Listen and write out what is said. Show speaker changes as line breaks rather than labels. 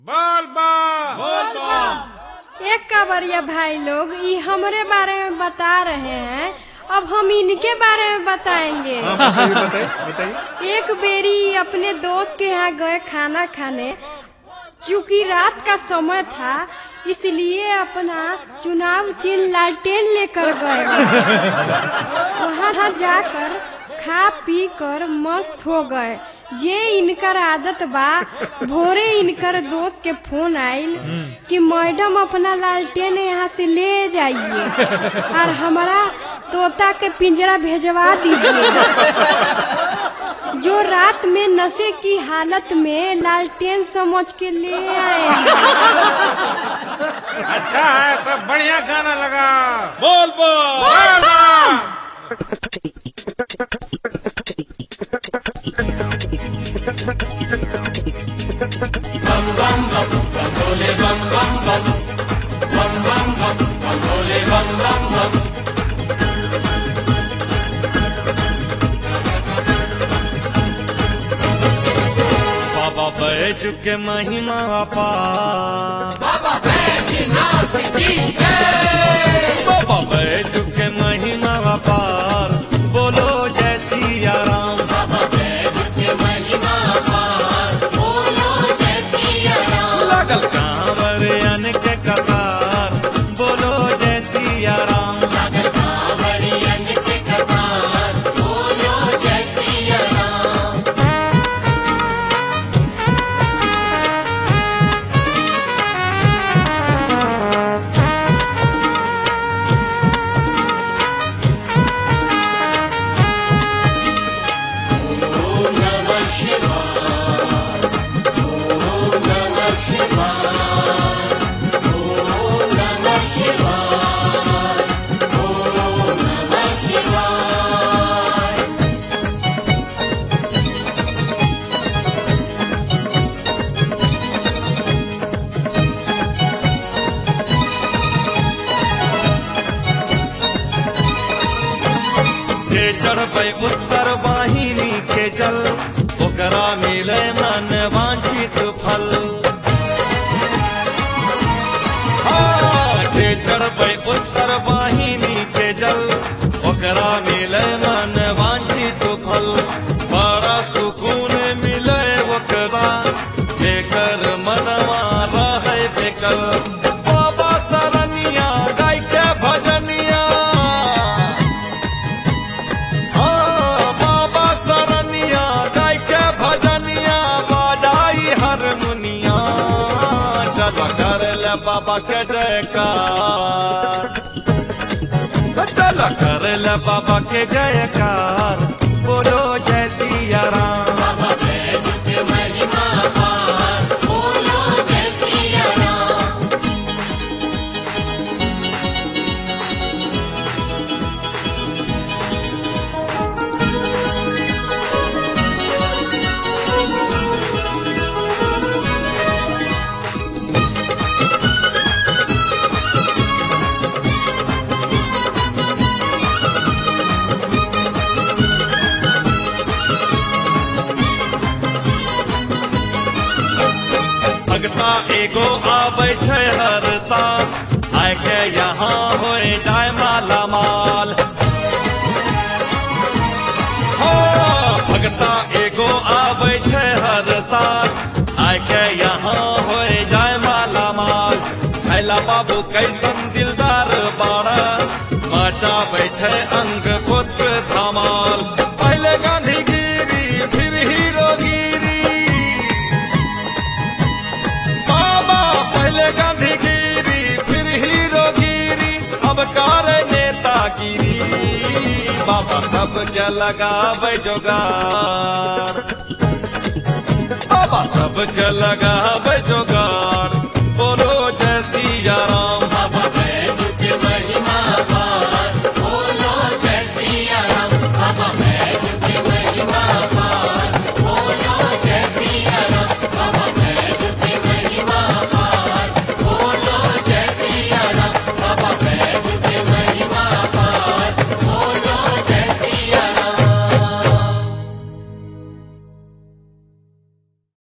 बोल
एक कांवरिया भाई लोग ये हमरे बारे में बता रहे हैं, अब हम इनके बारे में बताएंगे।
बताइए।
एक बेरी अपने दोस्त के यहाँ गए खाना खाने। चूँकि रात का समय था इसलिए अपना चुनाव चिन्ह लालटेन लेकर गए। वहाँ जाकर खा पी कर मस्त हो गए। ये इनकर आदत बा। भोरे इनकर दोस्त के फोन आइल कि मैडम अपना लालटेन यहाँ से ले जाइए और हमारा तोता के पिंजरा भेजवा दीजिए। जो रात में नशे की हालत में लालटेन समझ के ले आए।
अच्छा है तो बढ़िया गाना लगा।
बोल
बाबा बैजू के महिमा अपार, बाबा बैजू के महिमा अपार, बोलो जय सिया राम। लगल कांवरियन के कतार, बोलो जय सिया राम। चढ़बै उत्तर वाहिनी के जल, ओकरा मिले मन वांछित फल। चढ़बै उत्तर वाहिनी के जल, ओकरा मिले मन वांछित फल। बड़ा सुकून मिले ओकरा, जेकर मनवा रहे बेकल। बाबा सरनिया गाय के भजनिया, बाबा के जयकार, चलो कर ले बाबा के जयकार, बोलो जय सिया राम। भगता एगो आबै छै हर साल, आय के यहाँ हो जाय माला माल। हो भगता एगो आबै छै हर साल, आय के यहाँ हो जाय माला माल। छैला बाबू कैसन दिलदार बाड़ा, मचाबै छै अंग पुत्र धमाल। पहले गांधी गिरी फिर हीरोगिरी, पहले गांधीगिरी फिर हीरोगिरी, अब कार नेतागिरी। बाबा सबके लगाबै जोगार, बाबा सबके लगाबै